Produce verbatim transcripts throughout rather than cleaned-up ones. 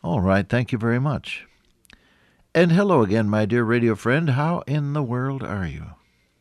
All right, thank you very much. And hello again, my dear radio friend. How in the world are you?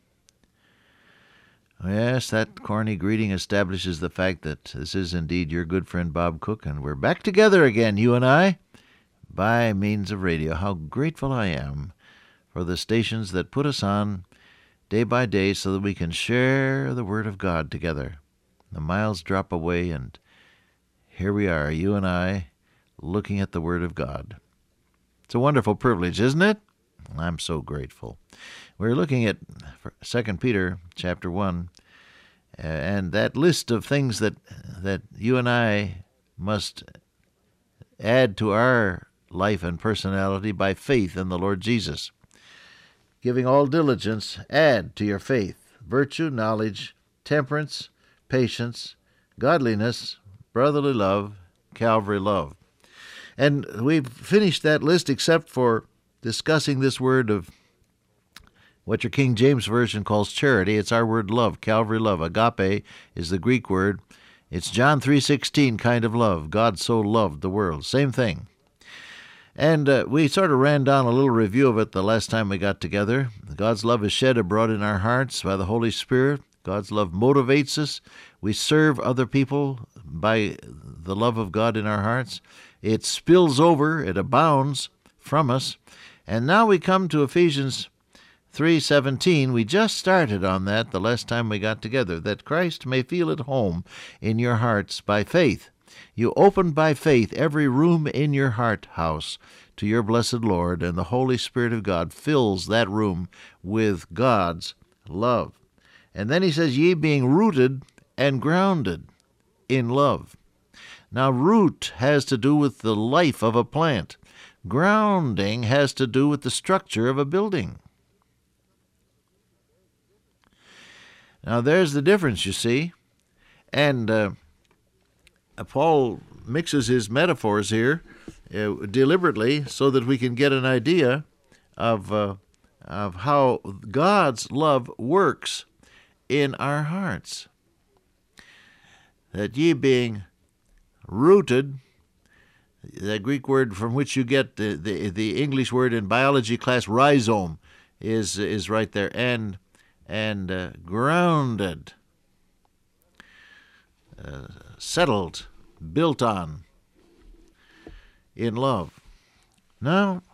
Yes, that corny greeting establishes the fact that this is indeed your good friend Bob Cook, and we're back together again, you and I, by means of radio. How grateful I am for the stations that put us on day by day so that we can share the Word of God together. The miles drop away, and here we are, you and I, looking at the Word of God. It's a wonderful privilege, isn't it? I'm so grateful. We're looking at Second Peter chapter one, uh, and that list of things that that you and I must add to our life and personality by faith in the Lord Jesus. Giving all diligence, add to your faith virtue, knowledge, temperance, patience, godliness, brotherly love, Calvary love. And we've finished that list except for discussing this word of what your King James Version calls charity. It's our word love, Calvary love. Agape is the Greek word. It's John three sixteen kind of love. God so loved the world. Same thing. And uh, we sort of ran down a little review of it the last time we got together. God's love is shed abroad in our hearts by the Holy Spirit. God's love motivates us. We serve other people by the love of God in our hearts. It spills over, it abounds from us. And now we come to Ephesians three seventeen. We just started on that the last time we got together, that Christ may feel at home in your hearts by faith. You open by faith every room in your heart house to your blessed Lord, and the Holy Spirit of God fills that room with God's love. And then he says, ye being rooted and grounded in love. Now, root has to do with the life of a plant. Grounding has to do with the structure of a building. Now, there's the difference, you see. And uh, Paul mixes his metaphors here uh, deliberately so that we can get an idea of, uh, of how God's love works in our hearts. That ye being rooted, the Greek word from which you get the, the, the English word in biology class, rhizome, is is right there, and and uh, grounded, uh, settled, built on in love. Now,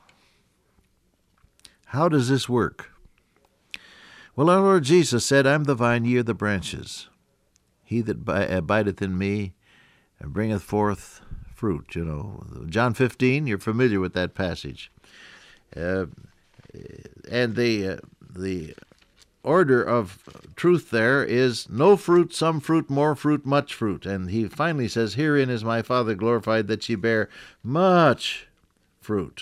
how does this work? Well, our Lord Jesus said, I'm the vine, ye are the branches. He that abideth in me and bringeth forth fruit, you know. John fifteen, you're familiar with that passage. Uh, and the uh, the order of truth there is no fruit, some fruit, more fruit, much fruit. And he finally says, herein is my Father glorified, that ye bear much fruit.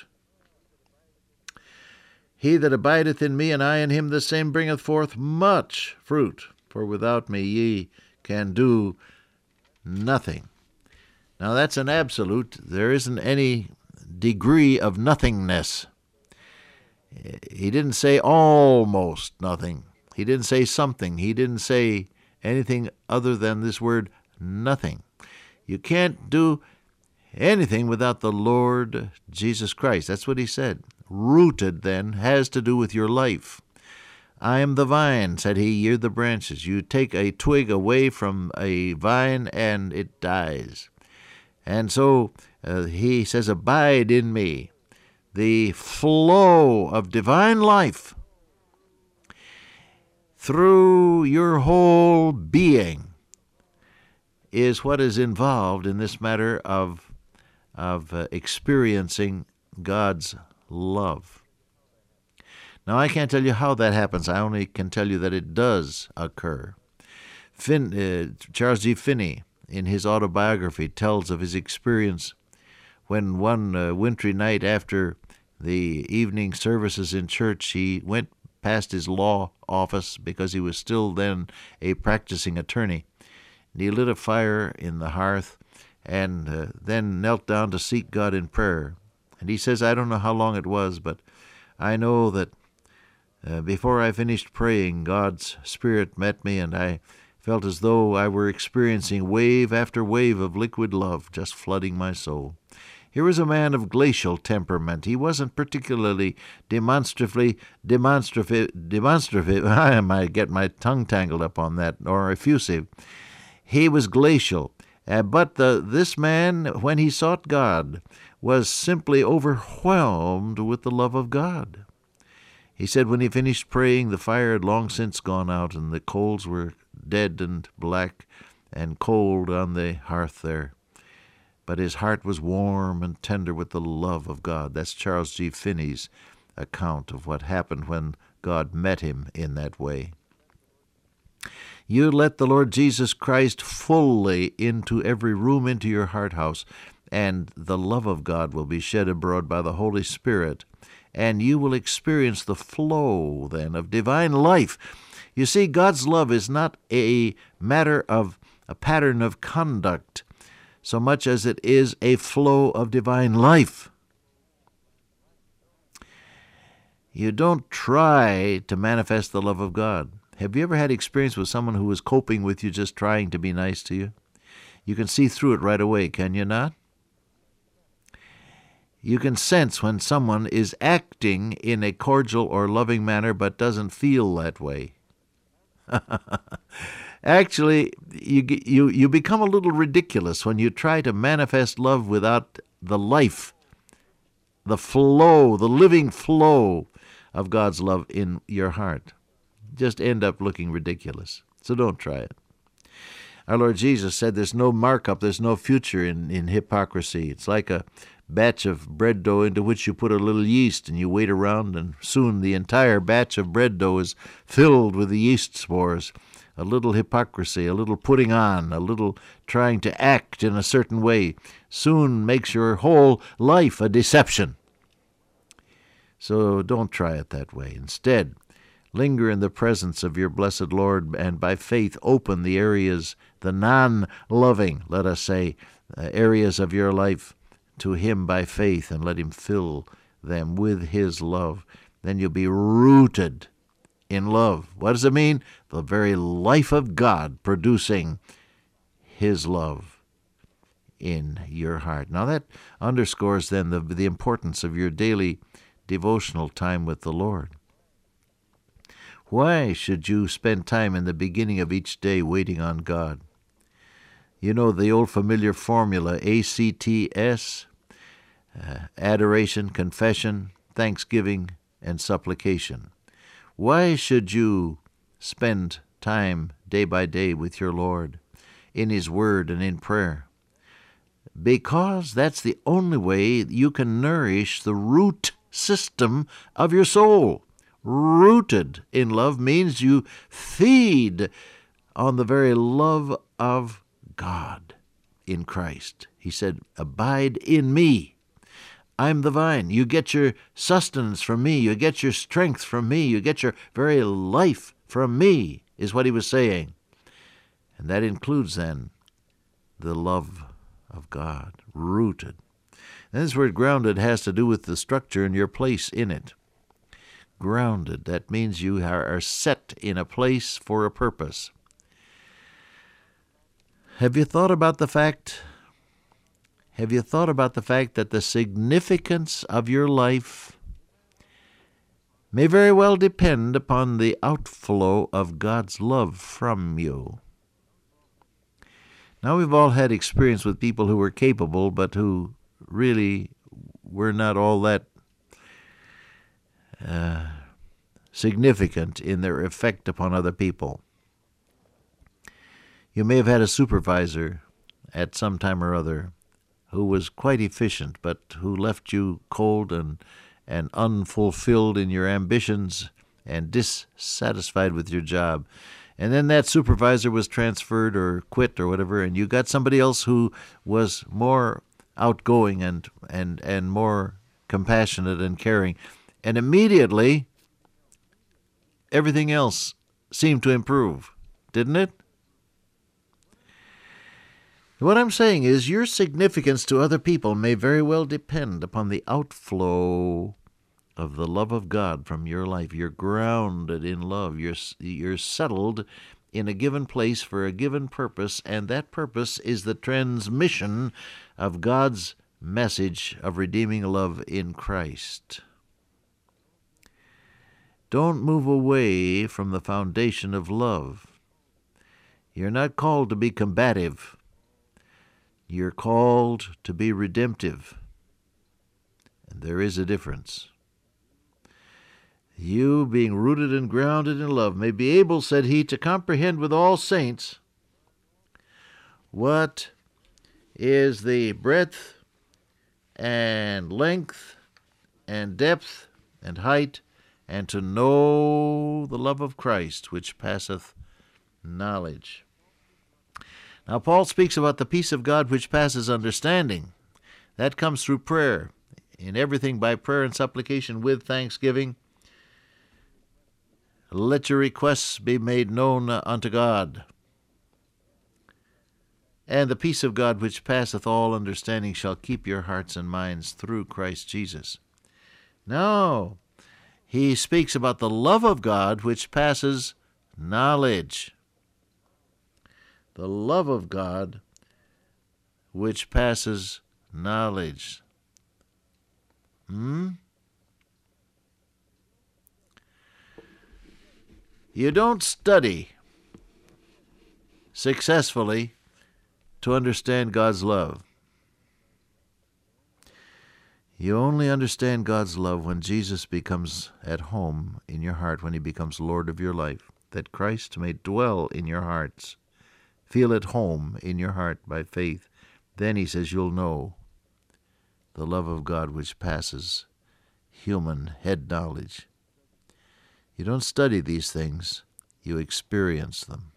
He that abideth in me, and I in him, the same bringeth forth much fruit. For without me ye can do nothing. Now that's an absolute. There isn't any degree of nothingness. He didn't say almost nothing. He didn't say something. He didn't say anything other than this word nothing. You can't do anything without the Lord Jesus Christ. That's what he said. Rooted, then, has to do with your life. I am the vine, said he, ye are the branches. You take a twig away from a vine and it dies. And so uh, he says, abide in me. The flow of divine life through your whole being is what is involved in this matter of, of uh, experiencing God's love. Now, I can't tell you how that happens. I only can tell you that it does occur. Finn, uh, Charles G. Finney, in his autobiography, tells of his experience when one uh, wintry night after the evening services in church, he went past his law office because he was still then a practicing attorney. And he lit a fire in the hearth and uh, then knelt down to seek God in prayer. And he says, I don't know how long it was, but I know that uh, before I finished praying, God's Spirit met me, and I felt as though I were experiencing wave after wave of liquid love just flooding my soul. Here was a man of glacial temperament. He wasn't particularly demonstratively, demonstrative, demonstrative, I might get my tongue tangled up on that, or effusive. He was glacial. Uh, but the, this man, when he sought God, was simply overwhelmed with the love of God. He said when he finished praying, the fire had long since gone out, and the coals were dead and black and cold on the hearth there. But his heart was warm and tender with the love of God. That's Charles G. Finney's account of what happened when God met him in that way. You let the Lord Jesus Christ fully into every room, into your heart house, and the love of God will be shed abroad by the Holy Spirit, and you will experience the flow, then, of divine life. You see, God's love is not a matter of a pattern of conduct so much as it is a flow of divine life. You don't try to manifest the love of God. Have you ever had experience with someone who was coping with you, just trying to be nice to you? You can see through it right away, can you not? You can sense when someone is acting in a cordial or loving manner but doesn't feel that way. Actually, you, you, you become a little ridiculous when you try to manifest love without the life, the flow, the living flow of God's love in your heart. Just end up looking ridiculous. So don't try it. Our Lord Jesus said there's no markup, there's no future in, in hypocrisy. It's like a batch of bread dough into which you put a little yeast and you wait around, and soon the entire batch of bread dough is filled with the yeast spores. A little hypocrisy, a little putting on, a little trying to act in a certain way soon makes your whole life a deception. So don't try it that way. Instead, linger in the presence of your blessed Lord, and by faith open the areas, the non-loving, let us say, uh, areas of your life to Him by faith, and let Him fill them with His love. Then you'll be rooted in love. What does it mean? The very life of God producing His love in your heart. Now that underscores then the, the importance of your daily devotional time with the Lord. Why should you spend time in the beginning of each day waiting on God? You know the old familiar formula, A C T S, uh, adoration, confession, thanksgiving, and supplication. Why should you spend time day by day with your Lord in His Word and in prayer? Because that's the only way you can nourish the root system of your soul. Rooted in love means you feed on the very love of God in Christ. He said, abide in me. I'm the vine. You get your sustenance from me. You get your strength from me. You get your very life from me, is what he was saying. And that includes then the love of God, rooted. And this word grounded has to do with the structure and your place in it. Grounded, that means you are set in a place for a purpose. Have you thought about the fact Have you thought about the fact that the significance of your life may very well depend upon the outflow of God's love from you? Now, we've all had experience with people who were capable, but who really were not all that uh, significant in their effect upon other people. You may have had a supervisor at some time or other who was quite efficient, but who left you cold and, and unfulfilled in your ambitions and dissatisfied with your job. And then that supervisor was transferred or quit or whatever, and you got somebody else who was more outgoing and, and, and more compassionate and caring. And immediately, everything else seemed to improve, didn't it? What I'm saying is your significance to other people may very well depend upon the outflow of the love of God from your life. You're grounded in love. You're, you're settled in a given place for a given purpose, and that purpose is the transmission of God's message of redeeming love in Christ. Don't move away from the foundation of love. You're not called to be combative. You're called to be redemptive. And there is a difference. You, being rooted and grounded in love, may be able, said he, to comprehend with all saints what is the breadth and length and depth and height, and to know the love of Christ, which passeth knowledge. Now, Paul speaks about the peace of God which passes understanding. That comes through prayer. In everything by prayer and supplication with thanksgiving, let your requests be made known unto God. And the peace of God which passeth all understanding shall keep your hearts and minds through Christ Jesus. Now, he speaks about the love of God which passes knowledge. The love of God which passes knowledge. Hmm? You don't study successfully to understand God's love. You only understand God's love when Jesus becomes at home in your heart, when he becomes Lord of your life, that Christ may dwell in your hearts. Feel at home in your heart by faith. Then, he says, you'll know the love of God which passes human head knowledge. You don't study these things, you experience them.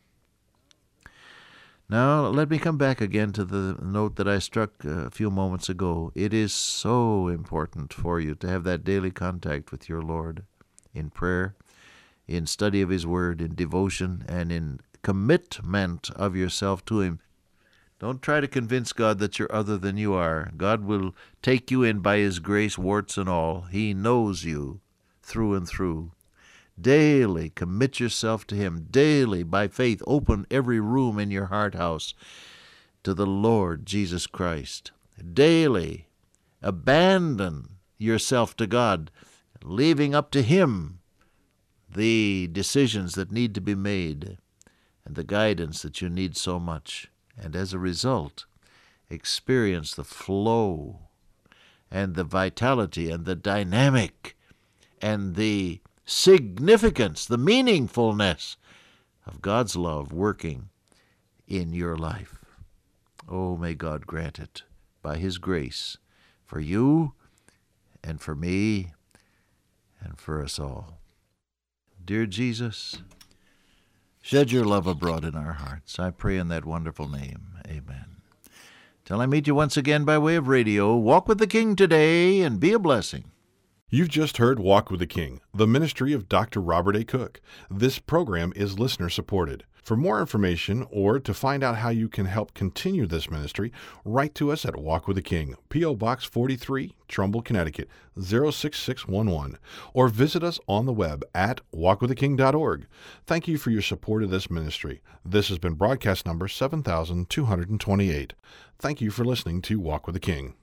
Now, let me come back again to the note that I struck a few moments ago. It is so important for you to have that daily contact with your Lord in prayer, in study of his word, in devotion, and in commitment of yourself to him. Don't try to convince God that you're other than you are. God will take you in by his grace, warts and all. He knows you through and through. Daily commit yourself to him. Daily, by faith, open every room in your heart house to the Lord Jesus Christ. Daily, abandon yourself to God, leaving up to him the decisions that need to be made and the guidance that you need so much. And as a result, experience the flow and the vitality and the dynamic and the significance, the meaningfulness of God's love working in your life. Oh, may God grant it by his grace for you and for me and for us all. Dear Jesus, shed your love abroad in our hearts. I pray in that wonderful name. Amen. Till I meet you once again by way of radio, walk with the King today and be a blessing. You've just heard Walk with the King, the ministry of Doctor Robert A. Cook. This program is listener-supported. For more information or to find out how you can help continue this ministry, write to us at Walk with the King, P O. Box forty-three, Trumbull, Connecticut, zero six six one one, or visit us on the web at walk with the king dot org. Thank you for your support of this ministry. This has been broadcast number seven thousand two hundred twenty-eight. Thank you for listening to Walk with the King.